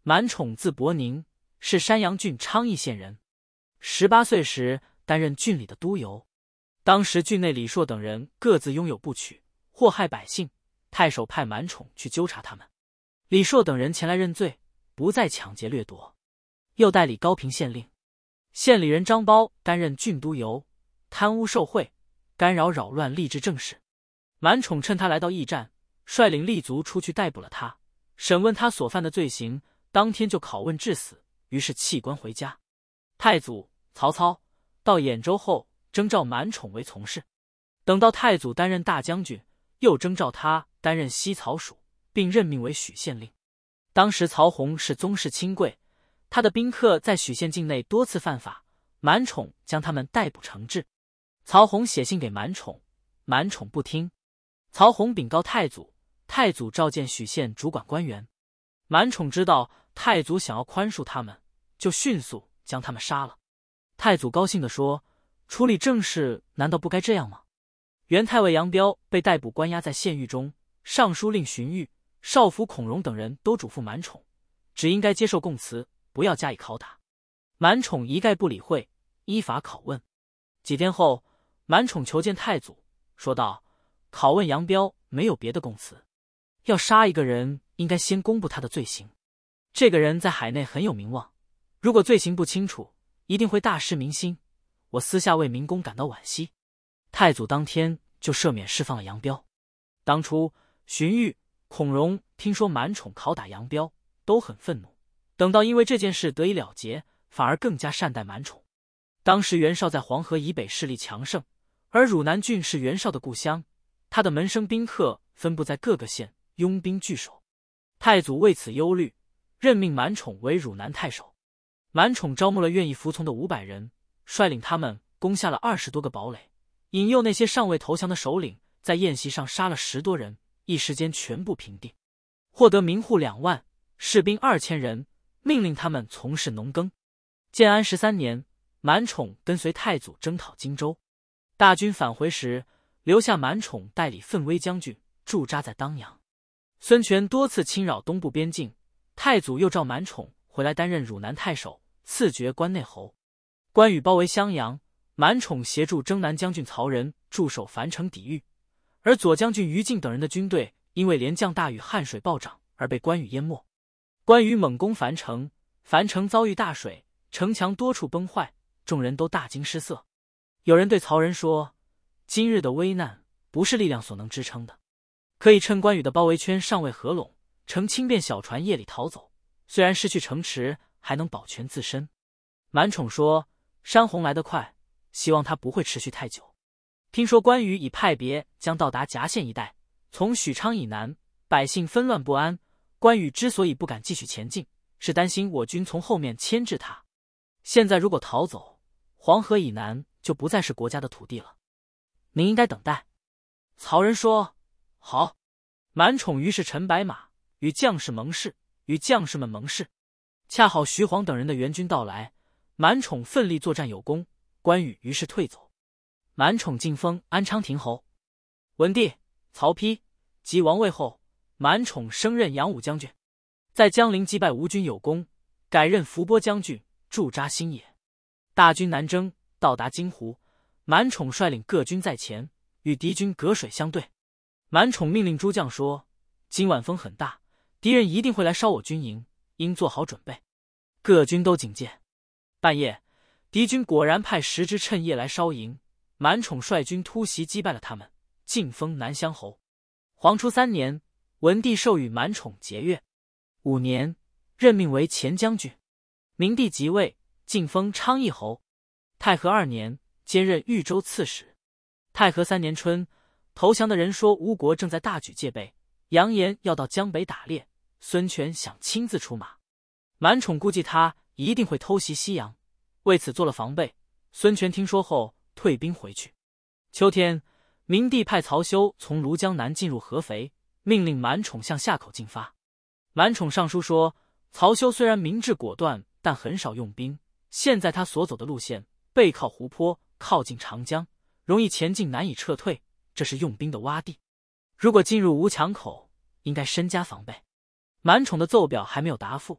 满宠字伯宁，是山阳郡昌邑县人。18岁时担任郡里的督邮。当时郡内李硕等人各自拥有部曲，祸害百姓，太守派满宠去纠察他们。李硕等人前来认罪，不再抢劫掠夺。又代理高平县令。县里人张苞担任郡督邮，贪污受贿，干扰扰乱吏治政事。满宠趁他来到驿站，率领吏卒出去逮捕了他，审问他所犯的罪行，当天就拷问致死，于是弃官回家。太祖曹操到兖州后，征召满宠为从事。等到太祖担任大将军，又征召他担任西曹属，并任命为许县令。当时曹洪是宗室亲贵，他的宾客在许县境内多次犯法，满宠将他们逮捕惩治。曹洪写信给满宠，满宠不听。曹洪禀告太祖，太祖召见许县主管官员。满宠知道太祖想要宽恕他们，就迅速将他们杀了。太祖高兴地说：“处理政事难道不该这样吗？”原太尉杨彪被逮捕关押在县狱中，尚书令荀彧、少府孔融等人都嘱咐满宠，只应该接受供词，不要加以拷打。满宠一概不理会，依法拷问。几天后，满宠求见太祖，说道：“拷问杨彪没有别的供词，要杀一个人，应该先公布他的罪行。这个人在海内很有名望，如果罪行不清楚，一定会大失民心。我私下为民工感到惋惜。”太祖当天就赦免释放了杨彪。当初荀彧、孔融听说满宠拷打杨彪，都很愤怒，等到因为这件事得以了结，反而更加善待满宠。当时袁绍在黄河以北势力强盛，而汝南郡是袁绍的故乡，他的门生宾客分布在各个县，拥兵据守。太祖为此忧虑，任命满宠为汝南太守。满宠招募了愿意服从的500人，率领他们攻下了20多个堡垒，引诱那些尚未投降的首领，在宴席上杀了10多人，一时间全部平定，获得民户2万，士兵2000人，命令他们从事农耕。建安13年，满宠跟随太祖征讨荆州，大军返回时，留下满宠代理奋威将军，驻扎在当阳。孙权多次侵扰东部边境，太祖又召满宠回来担任汝南太守，赐爵关内侯。关羽包围襄阳，满宠协助征南将军曹仁驻守樊城抵御，而左将军于禁等人的军队因为连降大雨汉水暴涨而被关羽淹没。关羽猛攻樊城，樊城遭遇大水，城墙多处崩坏，众人都大惊失色。有人对曹仁说：“今日的危难不是力量所能支撑的，可以趁关羽的包围圈尚未合拢，乘轻便小船夜里逃走，虽然失去城池，还能保全自身。”满宠说：“山洪来得快，希望他不会持续太久。听说关羽已派别将到达夹县一带，从许昌以南，百姓纷乱不安。关羽之所以不敢继续前进，是担心我军从后面牵制他。现在如果逃走，黄河以南就不再是国家的土地了。您应该等待。”曹仁说：“好。”满宠于是乘白马，与将士盟誓，与将士们盟誓。恰好徐晃等人的援军到来，满宠奋力作战有功，关羽于是退走。满宠晋封安昌亭侯。文帝、曹丕即王位后，满宠升任扬武将军，在江陵击败吴军有功，改任伏波将军，驻扎新野。大军南征，到达荆湖，满宠率领各军在前，与敌军隔水相对。满宠命令诸将说：“今晚风很大，敌人一定会来烧我军营，应做好准备。”各军都警戒。半夜，敌军果然派10支趁夜来烧营，满宠率军突袭击败了他们，晋封南乡侯。黄初3年，文帝授予满宠节钺。5年，任命为前将军。明帝即位，晋封昌邑侯。太和2年，兼任豫州刺史。太和3年春，投降的人说吴国正在大举戒备，扬言要到江北打猎，孙权想亲自出马。满宠估计他一定会偷袭西阳，为此做了防备。孙权听说后退兵回去。秋天，明帝派曹休从庐江南进入合肥，命令满宠向夏口进发。满宠上书说，曹休虽然明智果断，但很少用兵，现在他所走的路线背靠湖泊，靠近长江，容易前进难以撤退，这是用兵的洼地。如果进入吴墙口，应该深加防备。满宠的奏表还没有答复，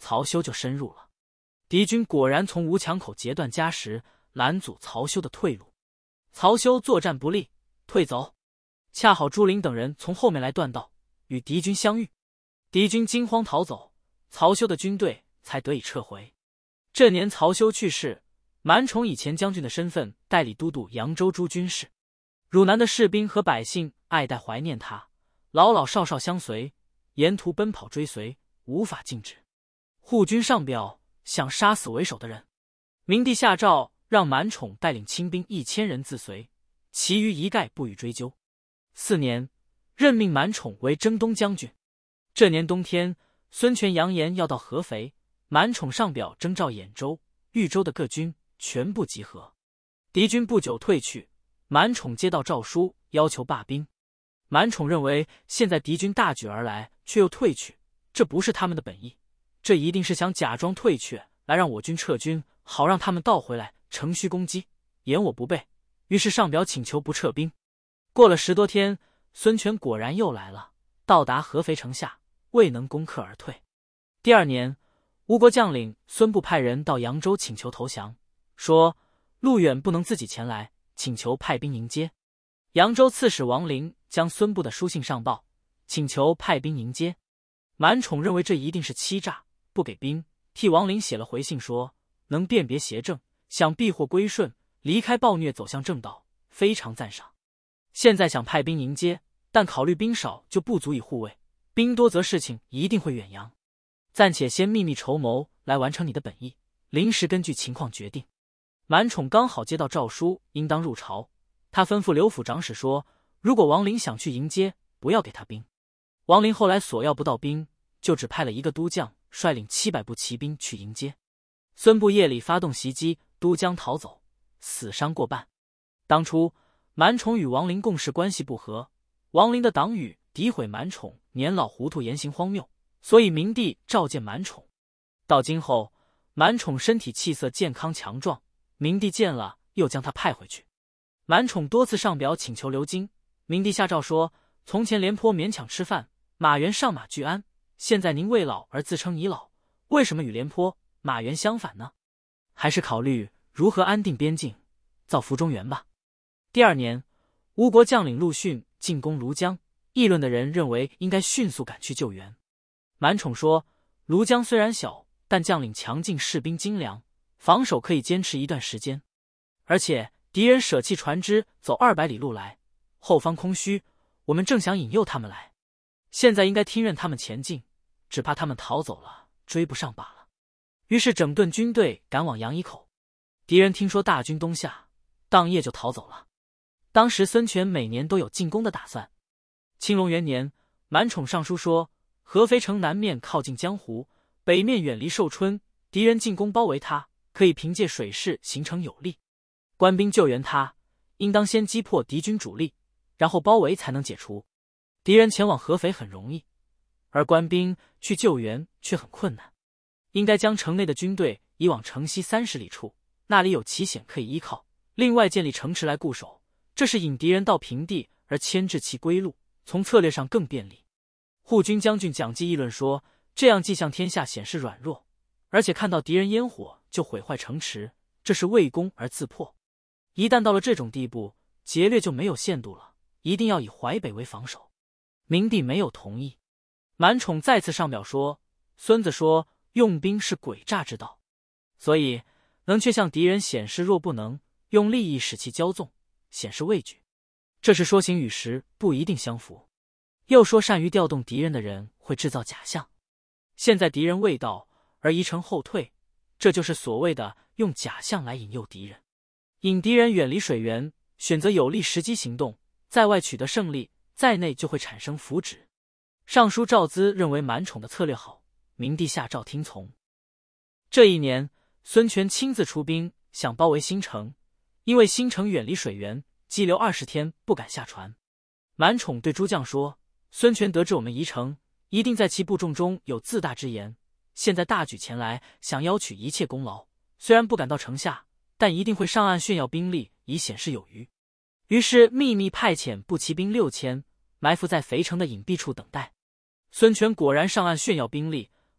曹休就深入了。敌军果然从吴墙口截断笳石，拦阻曹休的退路。曹休作战不利，退走。恰好朱灵等人从后面来断道，与敌军相遇。敌军惊慌逃走，曹休的军队才得以撤回。这年曹休去世，满宠以前将军的身份代理都督扬州诸军事。汝南的士兵和百姓爱戴怀念他，老老少少相随，沿途奔跑追随，无法禁止。护军上表想杀死为首的人，明帝下诏让满宠带领亲兵1000人自随，其余一概不予追究。4年，任命满宠为征东将军。这年冬天，孙权扬言要到合肥，满宠上表征召兖州、豫州的各军全部集合。敌军不久退去，满宠接到诏书，要求罢兵。满宠认为现在敌军大举而来，却又退去，这不是他们的本意，这一定是想假装退却，来让我军撤军，好让他们倒回来乘虚攻击，掩我不备。于是上表请求不撤兵。过了10多天，孙权果然又来了，到达合肥城下，未能攻克而退。第2年，吴国将领孙布派人到扬州请求投降，说路远不能自己前来，请求派兵迎接。扬州刺史王陵将孙布的书信上报，请求派兵迎接。满宠认为这一定是欺诈，不给兵，替王陵写了回信说能辨别邪正，想避祸归顺，离开暴虐走向正道，非常赞赏。现在想派兵迎接，但考虑兵少就不足以护卫，兵多则事情一定会远扬，暂且先秘密筹谋来完成你的本意，临时根据情况决定。满宠刚好接到诏书，应当入朝。他吩咐刘府长史说，如果王陵想去迎接，不要给他兵。王陵后来索要不到兵，就只派了一个都将率领700步骑兵去迎接。孙布夜里发动袭击，都将逃走，死伤过半。当初满宠与王陵共事关系不和，王陵的党羽诋毁满宠年老糊涂，言行荒谬，所以明帝召见满宠。到今后，满宠身体气色健康强壮，明帝见了又将他派回去。满宠多次上表请求留京，明帝下诏说，从前廉颇勉强吃饭，马援上马俱安，现在您未老而自称已老，为什么与廉颇、马援相反呢？还是考虑如何安定边境，造福中原吧。第2年，吴国将领陆逊进攻庐江，议论的人认为应该迅速赶去救援。满宠说，庐江虽然小，但将领强劲，士兵精良，防守可以坚持一段时间。而且敌人舍弃船只走200里路来，后方空虚，我们正想引诱他们来，现在应该听任他们前进，只怕他们逃走了，追不上罢了。于是整顿军队赶往杨颐口。敌人听说大军东下，当夜就逃走了。当时孙权每年都有进攻的打算。青龙元年，满宠上书说，合肥城南面靠近江湖，北面远离寿春，敌人进攻包围他，可以凭借水势形成有利。官兵救援他，应当先击破敌军主力，然后包围才能解除。敌人前往合肥很容易，而官兵去救援却很困难。应该将城内的军队移往城西30里处，那里有奇险可以依靠，另外建立城池来固守，这是引敌人到平地而牵制其归路，从策略上更便利。护军将军蒋济议论说，这样既向天下显示软弱，而且看到敌人烟火就毁坏城池，这是为攻而自破。一旦到了这种地步，劫掠就没有限度了，一定要以淮北为防守。明帝没有同意。满宠再次上表说，孙子说用兵是诡诈之道，所以能却向敌人显示弱不能，用利益使其骄纵，显示畏惧。这是说行与实不一定相符。又说善于调动敌人的人会制造假象，现在敌人未到而移城后退，这就是所谓的用假象来引诱敌人，引敌人远离水源，选择有利时机行动，在外取得胜利，在内就会产生福祉。尚书赵咨认为满宠的策略好，明帝下诏听从。这一年，孙权亲自出兵想包围新城，因为新城远离水源，激流20天不敢下船。满宠对诸将说，孙权得知我们移城，一定在其部众中有自大之言，现在大举前来，想邀取一切功劳，虽然不敢到城下，但一定会上岸炫耀兵力，以显示有余。于是秘密派遣步骑兵6000，埋伏在肥城的隐蔽处等待。孙权果然上岸炫耀兵力，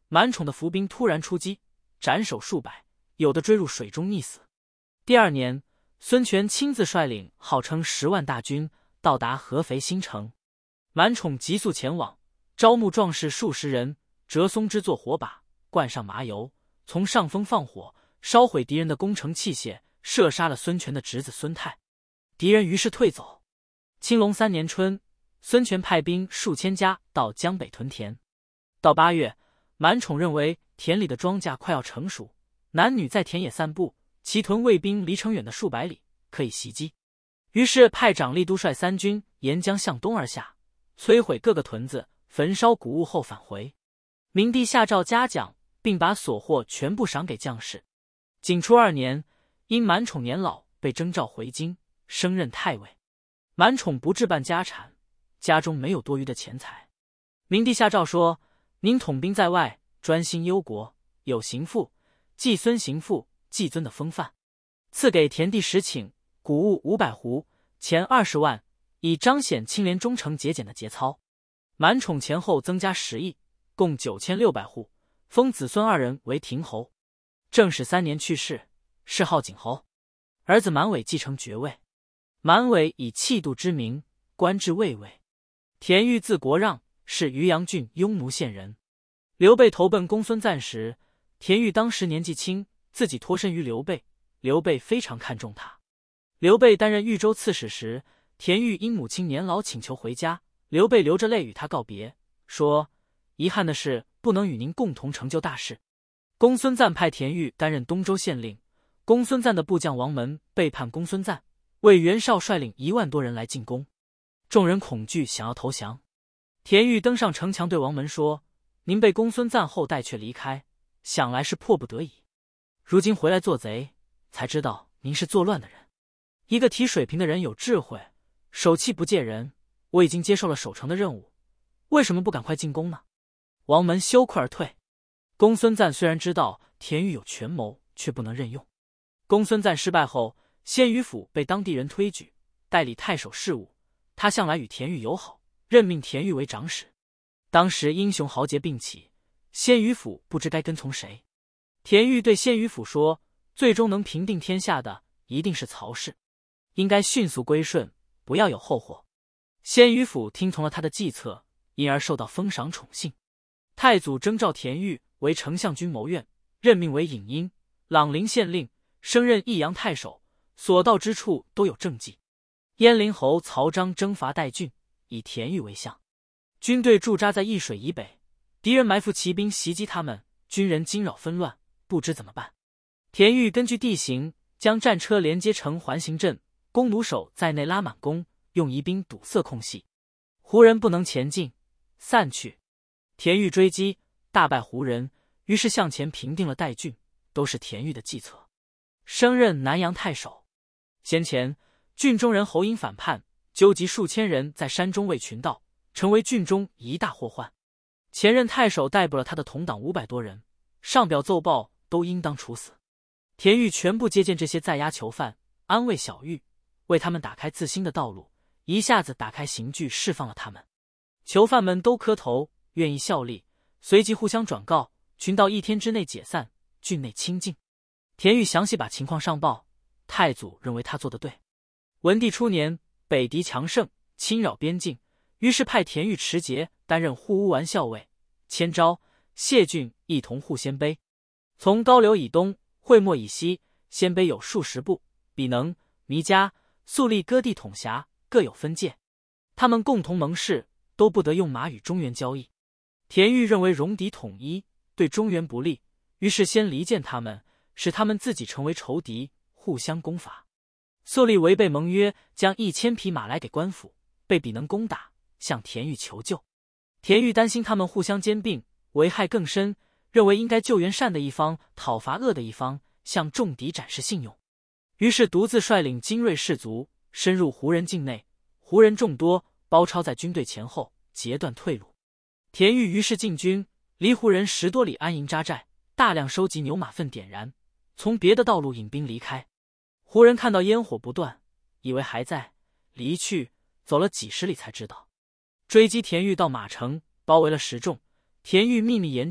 满宠的伏兵突然出击，斩首数百，有的追入水中溺死。第二年，孙权亲自率领号称10万大军到达合肥新城，满宠急速前往，招募壮士数十人，折松枝做火把，灌上麻油，从上风放火，烧毁敌人的攻城器械，射杀了孙权的侄子孙泰。敌人于是退走。青龙3年春，孙权派兵数千家到江北屯田。到8月，满宠认为田里的庄稼快要成熟，男女在田野散步，其屯卫兵离城远的数百里，可以袭击。于是派长吏督率3军沿江向东而下，摧毁各个屯子，焚烧谷物后返回。明帝下诏嘉奖，并把所获全部赏给将士。景初2年，因满宠年老，被征召回京，升任太尉。满宠不置办家产，家中没有多余的钱财。明帝下诏说：您统兵在外，专心忧国，有行父、季孙行父、季尊的风范，赐给田地10顷，谷物500斛，钱20万，以彰显清廉忠诚节俭的节操。满宠前后增加10亿，共9600户，封子孙2人为亭侯。正始3年去世，谥号景侯。儿子满伟继承爵位。满伟以气度之名，官至卫尉。田豫字国让，是渔阳郡雍奴县人。刘备投奔公孙瓒时，田豫当时年纪轻，自己脱身于刘备，刘备非常看重他。刘备担任豫州刺史时，田豫因母亲年老请求回家，刘备流着泪与他告别，说：遗憾的是不能与您共同成就大事。公孙瓒派田豫担任东州县令，公孙瓒的部将王门背叛公孙瓒，为袁绍率领1万多人来进攻，众人恐惧，想要投降。田豫登上城墙对王门说：您被公孙瓒后代却离开，想来是迫不得已，如今回来做贼，才知道您是作乱的人。一个提水瓶的人有智慧，手气不借人，我已经接受了守城的任务，为什么不赶快进攻呢？王门羞愧而退。公孙瓒虽然知道田豫有权谋，却不能任用。公孙瓒失败后，鲜于府被当地人推举，代理太守事务。他向来与田豫友好，任命田豫为长史。当时英雄豪杰并起，鲜于府不知该跟从谁。田豫对鲜于府说：最终能平定天下的一定是曹氏，应该迅速归顺，不要有后祸。鲜于府听从了他的计策，因而受到封赏宠幸。太祖征召田豫为丞相军谋院，任命为颍阴、朗陵县令，升任益阳太守，所到之处都有政绩。燕陵侯曹彰征伐代郡，以田豫为相。军队驻扎在易水以北，敌人埋伏骑兵袭击他们，军人惊扰纷乱，不知怎么办。田豫根据地形，将战车连接成环形阵，弓弩手在内拉满弓，用疑兵堵塞空隙，胡人不能前进，散去。田豫追击，大败胡人，于是向前平定了代郡，都是田豫的计策。升任南阳太守。先前郡中人侯婴反叛，纠集数千人在山中为群盗，成为郡中一大祸患。前任太守逮捕了他的同党500多人，上表奏报，都应当处死。田豫全部接见这些在押囚犯，安慰小狱，为他们打开自新的道路，一下子打开刑具，释放了他们。囚犯们都磕头，愿意效力，随即互相转告，群盗1天之内解散，郡内清静。田豫详细把情况上报，太祖认为他做得对。文帝初年，北敌强盛，侵扰边境，于是派田豫持节担任护乌丸校尉，迁昭、谢郡一同护鲜卑。从高流以东，会墨以西，鲜卑有数十部，比能、弥迦、粟利割地统辖，各有分界。他们共同盟誓，都不得用马与中原交易。田豫认为戎狄统一对中原不利，于是先离间他们，使他们自己成为仇敌，互相攻伐。粟利违背盟约，将1000匹马来给官府，被比能攻打，向田豫求救。田豫担心他们互相兼并，危害更深，认为应该救援善的一方，讨伐恶的一方，向众敌展示信用。于是独自率领精锐士卒，深入胡人境内，胡人众多，包抄在军队前后，截断退路。田豫于是进军，离胡人10多里安营扎寨，大量收集牛马粪点燃，从别的道路引兵离开。胡人看到烟火不断，以为还在，离去，走了几十里才知道。追击田豫到马城，包围了10众，田豫秘密严阵，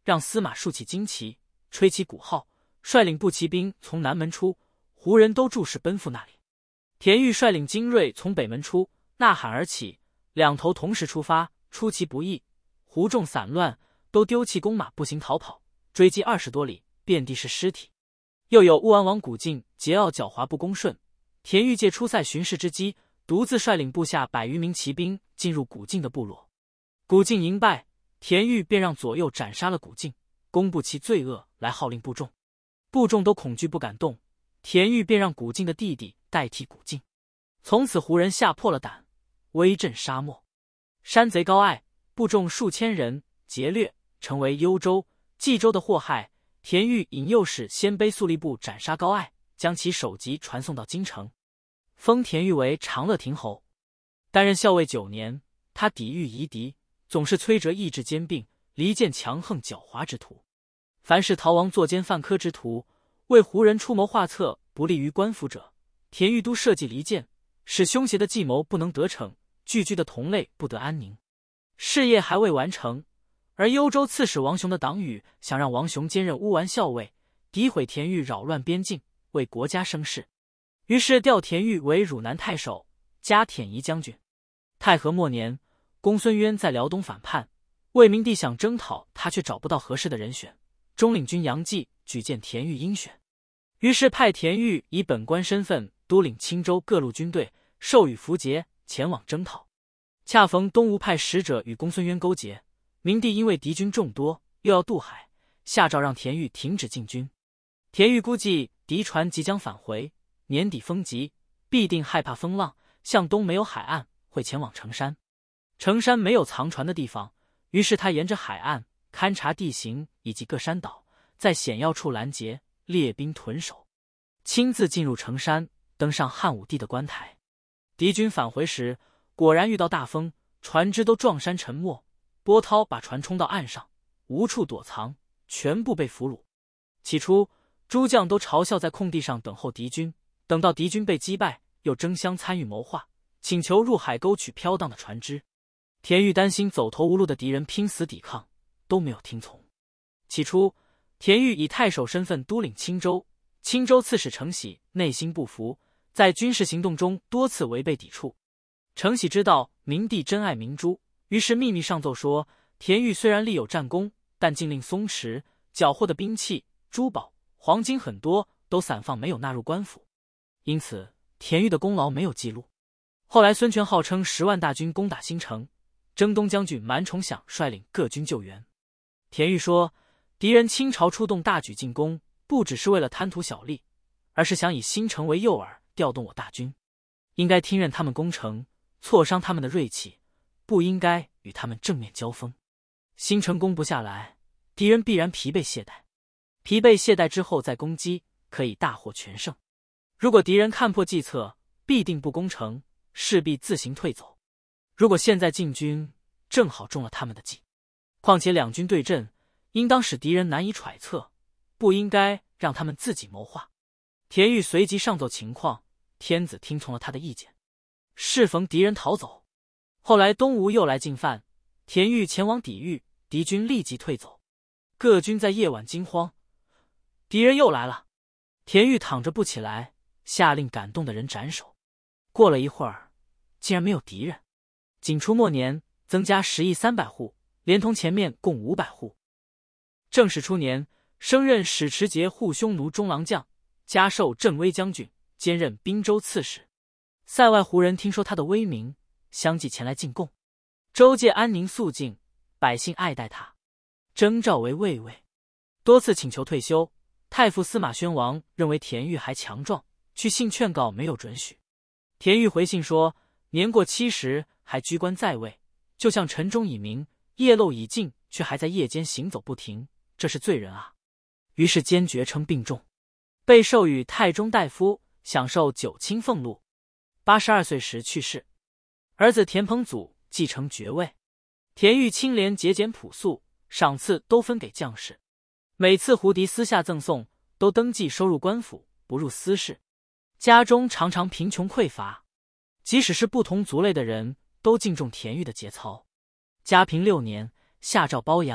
让司马竖起旌旗，吹起鼓号，率领步骑兵从南门出，胡人都注视奔赴那里。田豫率领精锐从北门出，呐喊而起，两头同时出发，出其不意，胡众散乱，都丢弃弓马步行逃跑，追击20多里，遍地是尸体。又有乌安王古晋桀骜狡猾不恭顺，田豫借出塞巡视之机，独自率领部下100余名骑兵进入古晋的部落。古晋营败，田豫便让左右斩杀了古晋，公布其罪恶，来号令部众。部众都恐惧不敢动，田豫便让古晋的弟弟代替古晋。从此胡人吓破了胆，威震沙漠。山贼高爱，部众数千人劫掠，成为幽州、冀州的祸害。田豫引诱使鲜卑速吏部斩杀高爱，将其首级传送到京城，封田豫为长乐亭侯。担任校尉9年，他抵御夷狄，总是摧折意志坚并，离间强横狡猾之徒。凡是逃亡作奸犯科之徒，为胡人出谋划策，不利于官府者，田豫都设计离间，使凶邪的计谋不能得逞，聚居的同类不得安宁。事业还未完成，而幽州刺史王雄的党羽想让王雄兼任乌丸校尉，诋毁田豫扰乱边境，为国家生事，于是调田豫为汝南太守，加兖夷将军。太和末年，公孙渊在辽东反叛，魏明帝想征讨他，却找不到合适的人选。中领军杨继举荐田豫应选，于是派田豫以本官身份督领青州各路军队，授予符节，前往征讨。恰逢东吴派使者与公孙渊勾结，明帝因为敌军众多，又要渡海，下诏让田豫停止进军。田豫估计敌船即将返回，年底风急，必定害怕风浪，向东没有海岸，会前往成山。成山没有藏船的地方，于是他沿着海岸勘察地形以及各山岛，在险要处拦截，列兵屯守，亲自进入成山，登上汉武帝的官台。敌军返回时，果然遇到大风，船只都撞山沉没，波涛把船冲到岸上，无处躲藏，全部被俘虏。起初诸将都嘲笑在空地上等候敌军，等到敌军被击败，又争相参与谋划，请求入海沟取飘荡的船只。田豫担心走投无路的敌人拼死抵抗，都没有听从。起初田豫以太守身份督领青州，青州刺史程喜内心不服，在军事行动中多次违背抵触。程喜知道明帝珍爱明珠，于是秘密上奏说，田豫虽然立有战功，但禁令松弛，缴获的兵器、珠宝、黄金很多都散放，没有纳入官府，因此田豫的功劳没有记录。后来孙权号称10万大军攻打新城，征东将军满宠享率领各军救援。田豫说，敌人倾巢出动，大举进攻，不只是为了贪图小利，而是想以新城为诱饵，调动我大军。应该听任他们攻城，挫伤他们的锐气，不应该与他们正面交锋。新城攻不下来，敌人必然疲惫懈怠，疲惫懈怠之后再攻击，可以大获全胜。如果敌人看破计策，必定不攻城，势必自行退走。如果现在进军，正好中了他们的计。况且两军对阵，应当使敌人难以揣测，不应该让他们自己谋划。田豫随即上奏情况，天子听从了他的意见。适逢敌人逃走，后来东吴又来进犯，田豫前往抵御，敌军立即退走。各军在夜晚惊慌，敌人又来了。田豫躺着不起来，下令感动的人斩首。过了一会儿，竟然没有敌人。景初末年，增加10邑300户，连同前面共500户。正始初年，升任使持节护匈奴中郎将，加授镇威将军，兼任滨州刺史。塞外胡人听说他的威名，相继前来进贡。州界安宁肃静，百姓爱戴他，征召为卫尉，多次请求退休。太傅司马宣王认为田豫还强壮，去信劝告没有准许。田豫回信说，年过70还居官在位，就像晨钟已鸣，夜漏已尽，却还在夜间行走不停，这是罪人啊。于是坚决称病重，被授予太中大夫，享受9卿俸禄。82岁时去世。儿子田彭祖继承爵位。田豫清廉节俭朴素，赏赐都分给将士，每次胡敌私下赠送，都登记收入官府，不入私事。家中常常贫穷匮乏，即使是不同族类的人都敬重田豫的节操。嘉平6年，下诏褒扬，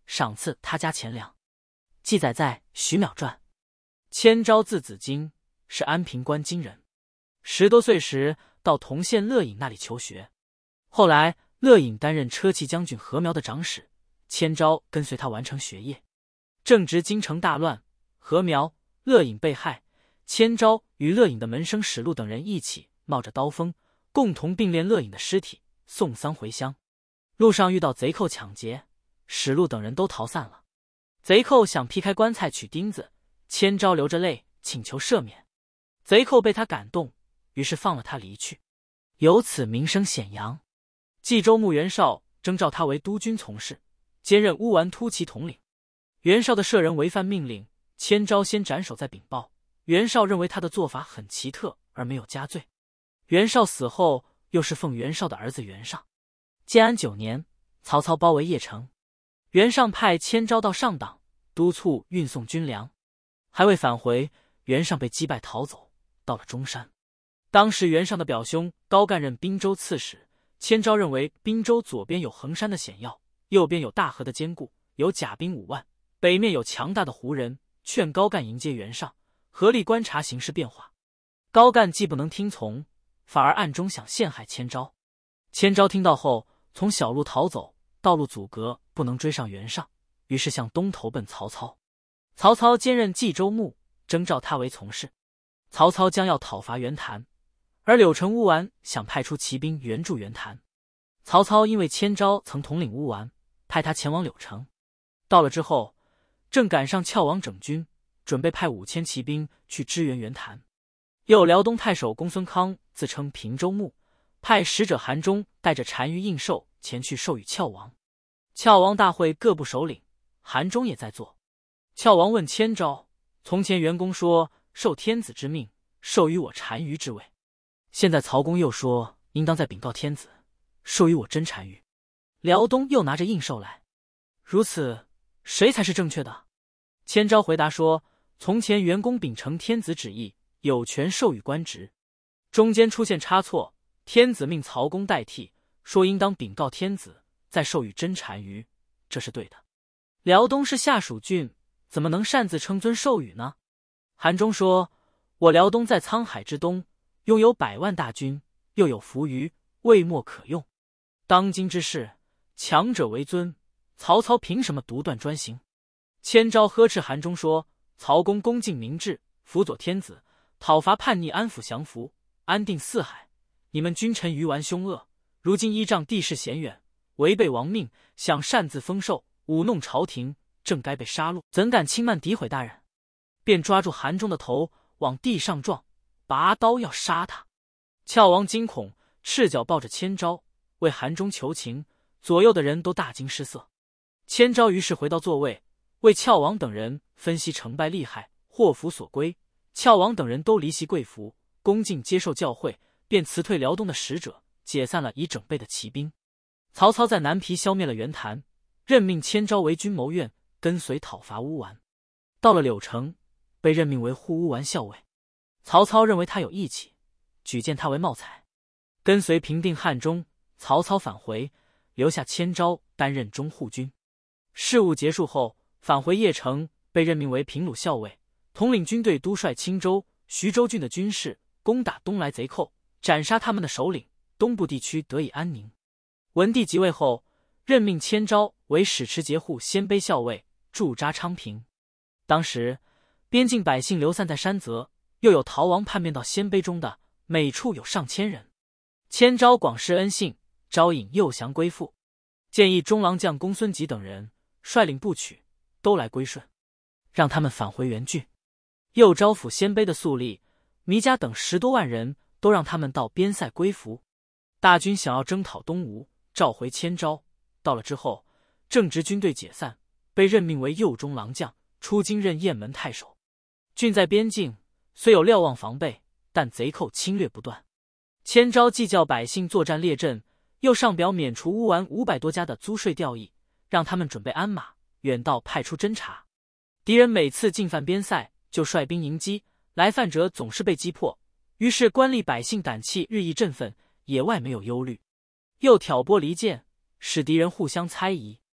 赏赐他家钱粮。记载在《徐邈传》。千昭字子京，是安平关津人。10多岁时到同县乐隐那里求学，后来乐隐担任车骑将军何苗的长史，千昭跟随他完成学业。正值京城大乱，何苗、乐隐被害，千昭与乐隐的门生史禄等人一起冒着刀锋，共同并殓乐隐的尸体，送丧回乡。路上遇到贼寇抢劫，史禄等人都逃散了。贼寇想劈开棺材取钉子，千昭流着泪请求赦免，贼寇被他感动，于是放了他离去，由此名声显扬。冀州牧袁绍征召他为督军从事，兼任乌丸突骑统领。袁绍的舍人违反命令，千昭先斩首再禀报。袁绍认为他的做法很奇特，而没有加罪。袁绍死后，又是奉袁绍的儿子袁尚。建安9年，曹操包围邺城，袁尚派千昭到上党，督促运送军粮。还未返回，袁尚被击败逃走，到了中山。当时袁尚的表兄高干任滨州刺史，千昭认为滨州左边有衡山的险要，右边有大河的坚固，有甲兵5万，北面有强大的胡人，劝高干迎接袁尚，合力观察形势变化。高干既不能听从，反而暗中想陷害千昭。千昭听到后，从小路逃走，道路阻隔，不能追上袁尚，于是向东投奔曹操。曹操兼任冀州牧，征召他为从事。曹操将要讨伐袁谭，而柳城乌丸想派出骑兵援助袁谭。曹操因为千昭曾统领乌丸，派他前往柳城。到了之后，正赶上翘王整军，准备派5000骑兵去支援袁谭。又辽东太守公孙康自称平州牧，派使者韩忠带着单于印绶前去授予翘王。翘王大会各部首领，韩忠也在座。翘王问千昭：从前袁公说受天子之命，授予我单于之位，现在曹公又说应当再禀告天子，授予我真单于。辽东又拿着印绶来，如此谁才是正确的？千昭回答说：从前袁公秉承天子旨意，有权授予官职，中间出现差错，天子命曹公代替，说应当禀告天子，再授予真单于，这是对的。辽东是下属郡，怎么能擅自称尊授予呢？韩忠说：我辽东在沧海之东，拥有100万大军，又有扶余，未莫可用。当今之事，强者为尊，曹操凭什么独断专行？千昭呵斥韩忠说：曹公恭敬明志，辅佐天子，讨伐叛逆，安抚降服，安定四海。你们君臣愚顽凶恶，如今依仗地势险远，违背王命，想擅自封授，舞弄朝廷，正该被杀戮，怎敢轻慢诋毁大人？便抓住韩忠的头往地上撞，拔刀要杀他。翘王惊恐，赤脚抱着千昭为韩忠求情，左右的人都大惊失色。千昭于是回到座位，为翘王等人分析成败利害，祸福所归。翘王等人都离席跪服，恭敬接受教诲，便辞退辽东的使者，解散了已整备的骑兵。曹操在南皮消灭了袁谭，任命千昭为军谋院，跟随讨伐乌丸。到了柳城，被任命为护乌丸校尉。曹操认为他有义气，举荐他为茂才。跟随平定汉中，曹操返回，留下千昭担任中护军。事务结束后，返回邺城，被任命为平鲁校尉，统领军队，督率青州、徐州郡的军士，攻打东来贼寇，斩杀他们的首领，东部地区得以安宁。文帝即位后，任命千昭为使持节户鲜卑校尉，驻扎昌平。当时边境百姓流散在山泽，又有逃亡叛变到鲜卑中的，每处有上千人。千昭广施恩信，招引诱降归附，建议中郎将公孙吉等人率领部曲都来归顺，让他们返回原郡。又招抚鲜卑的粟吏、糜家等10多万人，都让他们到边塞归服。大军想要征讨东吴，召回千昭。到了之后，正值军队解散，被任命为右中郎将，出京任雁门太守。郡在边境，虽有瞭望防备，但贼寇侵略不断。千昭既叫百姓作战列阵，又上表免除乌丸500多家的租税调役，让他们准备鞍马，远道派出侦察。敌人每次进犯边塞，就率兵迎击，来犯者总是被击破，于是官吏百姓胆气日益振奋，野外没有忧虑。又挑拨离间，使敌人互相猜疑。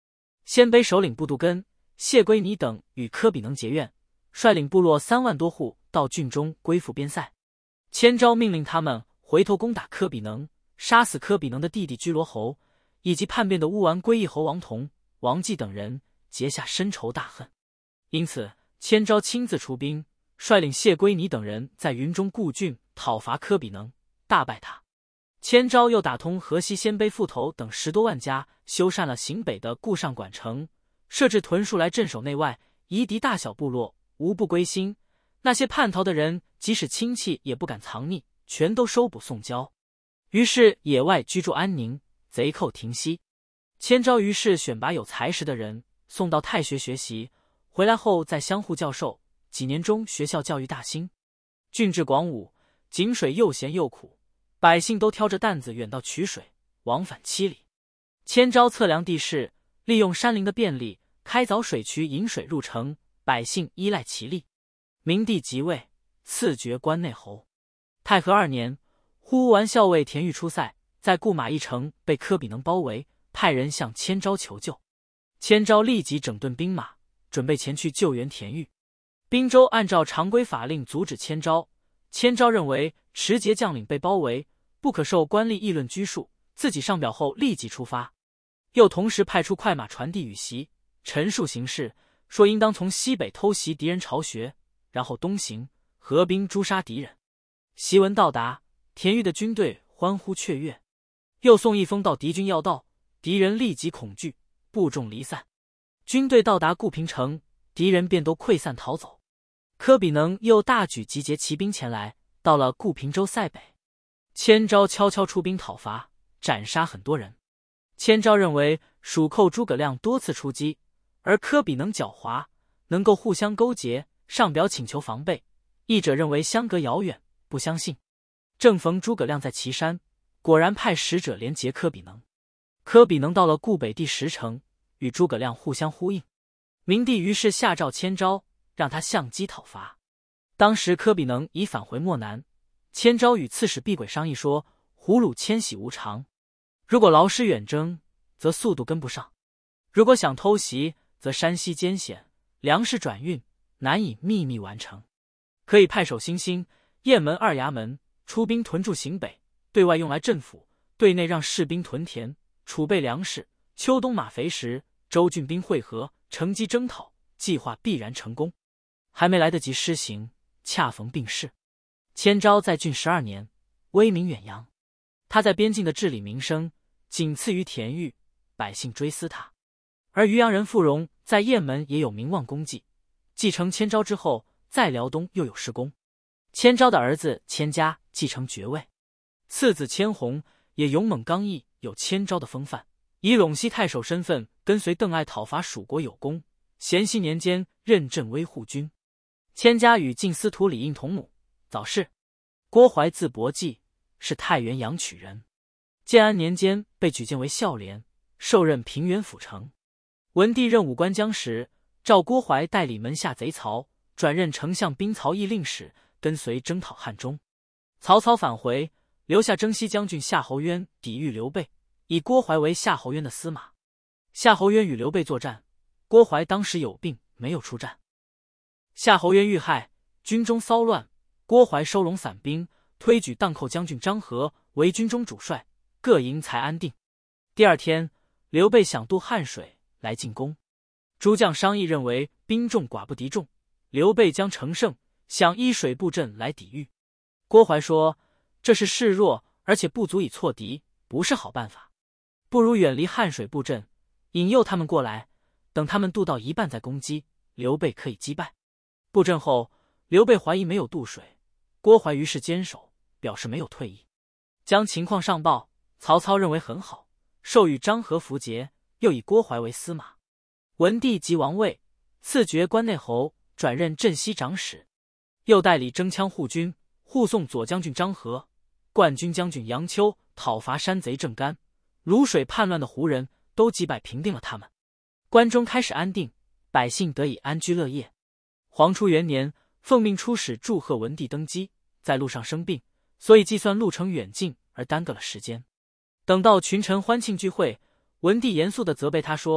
鲜卑首领布杜根、谢归尼等与柯比能结怨，率领部落3万多户到郡中归附边塞。千招命令他们回头攻打柯比能，杀死柯比能的弟弟居罗侯，以及叛变的乌丸归义侯王同、王继等人，结下深仇大恨。因此，千招亲自出兵，率领谢归尼等人在云中固郡讨伐柯比能，大败他。千招又打通河西鲜卑副头等10多万家，修缮了行北的固上管城，设置屯戍来镇守内外，夷狄大小部落无不归心。那些叛逃的人，即使亲戚也不敢藏匿，全都收捕送交。于是野外居住安宁，贼寇停息。千招于是选拔有才识的人送到太学学习，回来后再相互教授，几年中学校教育大兴，郡治广武，井水又咸又苦，百姓都挑着担子远道取水，往返7里。千招测量地势，利用山林的便利，开凿水渠引水入城，百姓依赖其力。明帝即位，赐爵关内侯。太和2年，呼完校尉田豫出塞，在固马一城被柯比能包围，派人向千招求救。千招立即整顿兵马，准备前去救援田豫。滨州按照常规法令阻止千招，千招认为持节将领被包围，不可受官吏议论拘束，自己上表后立即出发。又同时派出快马传递羽檄，陈述形势，说应当从西北偷袭敌人巢穴，然后东行，合兵诛杀敌人。檄文到达，田豫的军队欢呼雀跃。又送一封到敌军要道，敌人立即恐惧，部众离散。军队到达固平城，敌人便都溃散逃走。柯比能又大举集结骑兵前来，到了固平州塞北。千招悄悄出兵讨伐，斩杀很多人。千招认为蜀寇诸葛亮多次出击，而柯比能狡猾，能够互相勾结，上表请求防备。译者认为相隔遥远，不相信。正逢诸葛亮在岐山，果然派使者连结柯比能。柯比能到了固北第10城，与诸葛亮互相呼应。明帝于是下诏千招，让他相机讨伐。当时柯比能已返回漠南，千招与刺史毕轨商议说，胡虏迁徙无常，如果劳师远征，则速度跟不上；如果想偷袭，则山西艰险，粮食转运难以秘密完成。可以派守新兴、雁门2衙门，出兵屯驻行北，对外用来镇抚，对内让士兵屯田，储备粮食，秋冬马肥时，州郡兵会合，乘机征讨，计划必然成功。还没来得及施行，恰逢病逝。千招在郡12年，威名远扬。他在边境的治理名声，仅次于田豫，百姓追思他。而渔阳人傅荣在雁门也有名望功绩，继承千招之后，在辽东又有施功。千招的儿子千家继承爵位，次子千弘也勇猛刚毅，有千招的风范，以陇西太守身份跟随邓艾讨伐蜀国有功。咸熙年间任镇威护军。千家与晋司徒李应同母，早逝。郭淮字伯济，是太原阳曲人。建安年间被举荐为孝廉，受任平原府丞。文帝任武关将时，召郭淮代理门下贼曹，转任丞相兵曹议令使，跟随征讨汉中。曹操返回，留下征西将军夏侯渊抵御刘备，以郭淮为夏侯渊的司马。夏侯渊与刘备作战，郭淮当时有病，没有出战。夏侯渊遇害，军中骚乱，郭淮收拢散兵，推举荡寇将军张合为军中主帅，各营才安定。第2天，刘备想渡汉水来进攻，诸将商议认为兵众寡不敌众，刘备将乘胜，想依水布阵来抵御。郭淮说，这是示弱，而且不足以挫敌，不是好办法，不如远离汉水布阵，引诱他们过来，等他们渡到一半再攻击，刘备可以击败。布阵后，刘备怀疑没有渡水，郭淮于是坚守，表示没有退意。将情况上报，曹操认为很好，授予张合符节，又以郭淮为司马。文帝即王位，赐爵关内侯，转任镇西长史，又代理征羌护军，护送左将军张合、冠军将军杨秋讨伐山贼郑干，卤水叛乱的胡人都击败平定了他们。关中开始安定，百姓得以安居乐业。黄初元年，奉命出使祝贺文帝登基，在路上生病，所以计算路程远近而耽搁了时间。等到群臣欢庆聚会，文帝严肃地责备他说，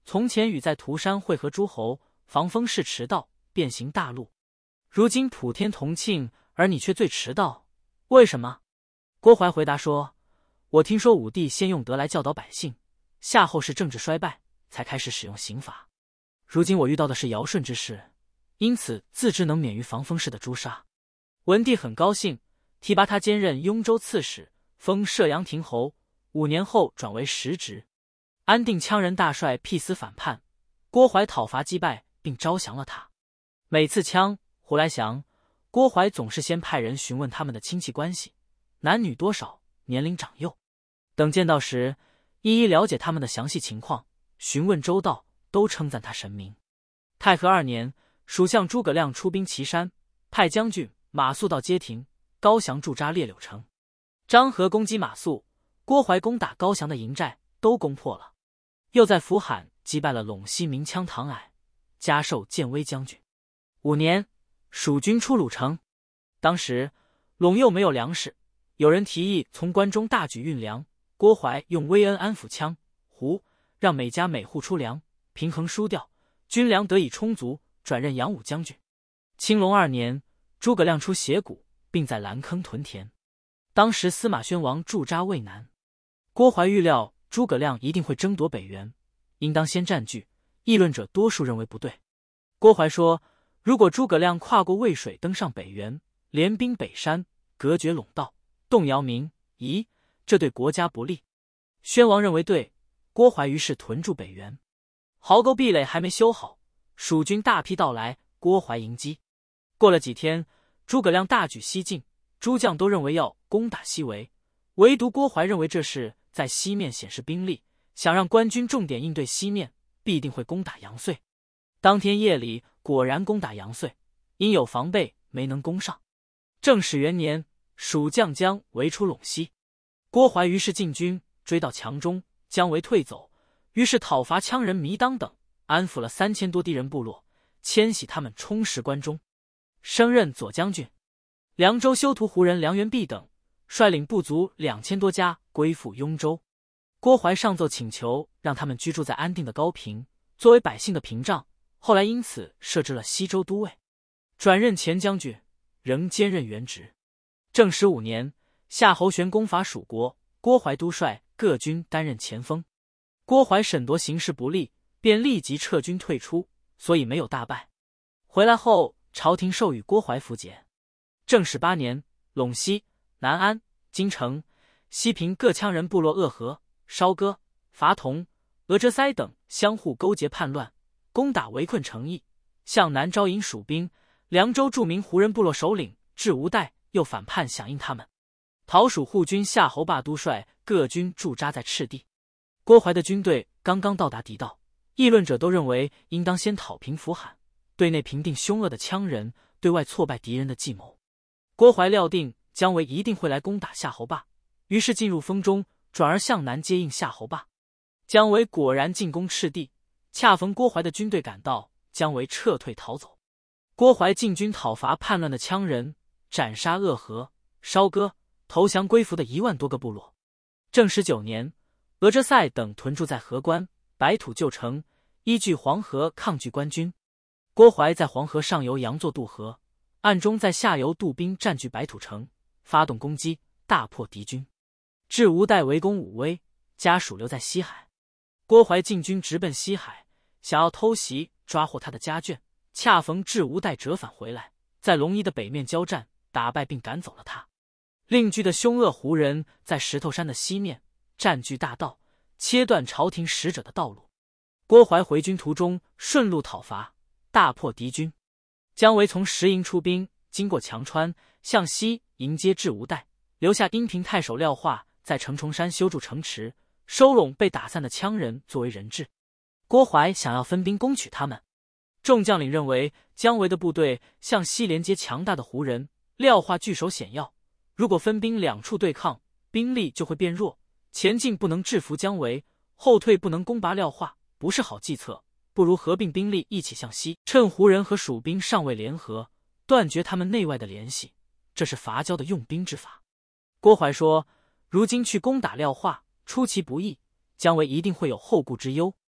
从前与在涂山会合诸侯，防风氏迟到，便行大路。如今普天同庆，而你却最迟到，为什么？”郭淮回答说：“我听说武帝先用德来教导百姓，夏后是政治衰败，才开始使用刑法。如今我遇到的是尧舜之事，因此自知能免于防风氏的诛杀。”文帝很高兴，提拔他兼任雍州刺史，封射阳亭侯，5年后转为实职。安定羌人大帅辟司反叛，郭淮讨伐击败，并招降了他。每次羌胡来降，郭淮总是先派人询问他们的亲戚关系，男女多少，年龄长幼，等见到时，一一了解他们的详细情况，询问周到，都称赞他神明。太和2年，蜀相诸葛亮出兵岐山，派将军马谡到街亭，高翔驻扎列柳城。张合攻击马谡，郭淮攻打高翔的营寨，都攻破了。又在扶罕击败了陇西名羌唐矮，加授建威将军。5年，蜀军出鲁城，当时陇右没有粮食，有人提议从关中大举运粮，郭淮用威恩安抚羌胡，让每家每户出粮，平衡输调，军粮得以充足，转任扬武将军。青龙2年，诸葛亮出斜谷，并在蓝坑屯田。当时司马宣王驻扎渭南，郭淮预料诸葛亮一定会争夺北原，应当先占据，议论者多数认为不对。郭淮说，如果诸葛亮跨过渭水登上北原，联兵北山，隔绝陇道，动摇民夷，这对国家不利。宣王认为对，郭淮于是屯驻北原。壕沟壁垒还没修好，蜀军大批到来，郭淮迎击。过了几天，诸葛亮大举西进，诸将都认为要攻打西围，唯独郭淮认为这是在西面显示兵力，想让官军重点应对西面，必定会攻打阳遂。当天夜里果然攻打阳遂，因有防备，没能攻上。正始元年，蜀将将围出陇西，郭淮于是进军追到墙中，姜维退走，于是讨伐羌人糜当等，安抚了3000多敌人部落，迁徙他们充实关中，升任左将军。凉州修图胡人梁元弼等率领部族2000多家归附雍州。郭淮上奏请求让他们居住在安定的高平，作为百姓的屏障，后来因此设置了西州都尉，转任前将军，仍兼任原职。正始5年，夏侯玄攻伐蜀国，郭淮督率各军担任前锋。郭淮审夺形势不利，便立即撤军退出，所以没有大败。回来后，朝廷授予郭淮符节。正始8年，陇西、南安、京城、西平各羌人部落鄂河、烧戈、伐同、俄遮塞等相互勾结叛乱，攻打围困成邑，向南招引蜀兵。凉州著名胡人部落首领智无代又反叛响应他们。讨蜀护军夏侯霸督率各军驻扎在赤地。郭淮的军队刚刚到达敌道，议论者都认为应当先讨平扶罕，对内平定凶恶的羌人，对外挫败敌人的计谋。郭淮料定姜维一定会来攻打夏侯霸，于是进入丰中，转而向南接应夏侯霸。姜维果然进攻赤地，恰逢郭淮的军队赶到，姜维撤退逃走。郭淮进军讨伐叛乱的羌人，斩杀鄂河、烧戈、投降归服的1万多个部落。正始9年，俄遮塞等屯驻在河关，白土旧城，依据黄河抗拒官军。郭淮在黄河上游佯作渡河，暗中在下游渡兵占据白土城，发动攻击，大破敌军。智无代围攻武威，家属留在西海。郭淮进军直奔西海，想要偷袭抓获他的家眷，恰逢智无代折返回来，在龙夷的北面交战，打败并赶走了他。另据的凶恶胡人在石头山的西面占据大道，切断朝廷使者的道路。郭淮回军途中顺路讨伐，大破敌军。姜维从石营出兵，经过强川，向西迎接智无代，留下阴平太守廖化在城崇山修筑城池，收拢被打散的羌人作为人质。郭淮想要分兵攻取他们。众将领认为姜维的部队向西连接强大的胡人，廖化据守险要，如果分兵两处对抗，兵力就会变弱，前进不能制服姜维，后退不能攻拔廖化，不是好计策，不如合并兵力一起向西，趁胡人和蜀兵尚未联合，断绝他们内外的联系，这是伐交的用兵之法。郭淮说，如今去攻打廖化，出其不意，姜维一定会有后顾之忧。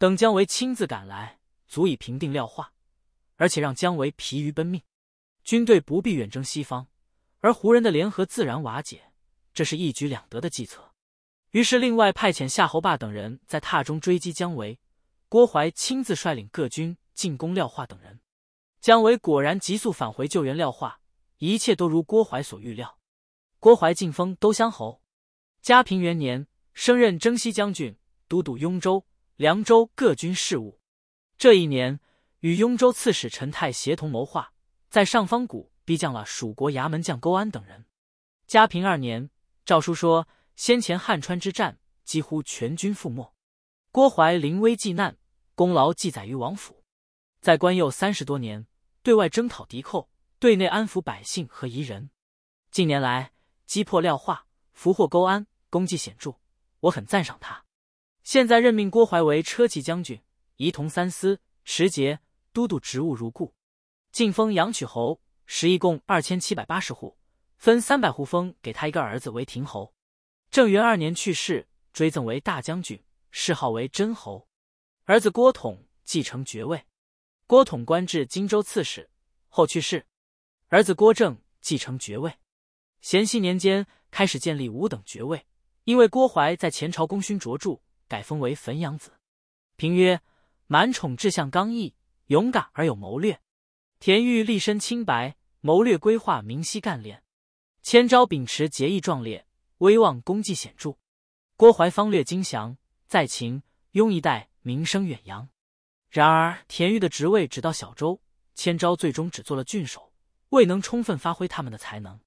等姜维亲自赶来，足以平定廖化，而且让姜维疲于奔命，军队不必远征西方，而胡人的联合自然瓦解，这是一举两得的计策。于是另外派遣夏侯霸等人在榻中追击姜维，郭淮亲自率领各军进攻廖化等人。姜维果然急速返回救援廖化，一切都如郭淮所预料。郭淮晋封都乡侯，嘉平元年升任征西将军，都督雍州、凉州各军事务。这一年，与雍州刺史陈泰协同谋划，在上方谷逼降了蜀国衙门将勾安等人。嘉平2年，诏书说先前汉川之战几乎全军覆没，郭淮临危济难，功劳记载于王府。在官右30多年，对外征讨敌寇，对内安抚百姓和夷人。近年来击破廖化，俘获勾安，功绩显著，我很赞赏他。现在任命郭淮为车骑将军，仪同三司、持节、都督职务如故。晋封阳曲侯，食邑共2780户，分300户封给他一个儿子为亭侯。正元2年去世，追赠为大将军，谥号为真侯。儿子郭统继承爵位。郭统官至荆州刺史，后去世。儿子郭正继承爵位。咸熙年间开始建立5等爵位，因为郭淮在前朝功勋卓著，改封为汾阳子。评曰：满宠志向刚毅，勇敢而有谋略。田豫立身清白，谋略规划明晰干练。千招秉持节义壮烈，威望功绩显著。郭淮方略精详，在秦、雍一带名声远扬。然而田豫的职位只到小州，千招最终只做了郡守，未能充分发挥他们的才能。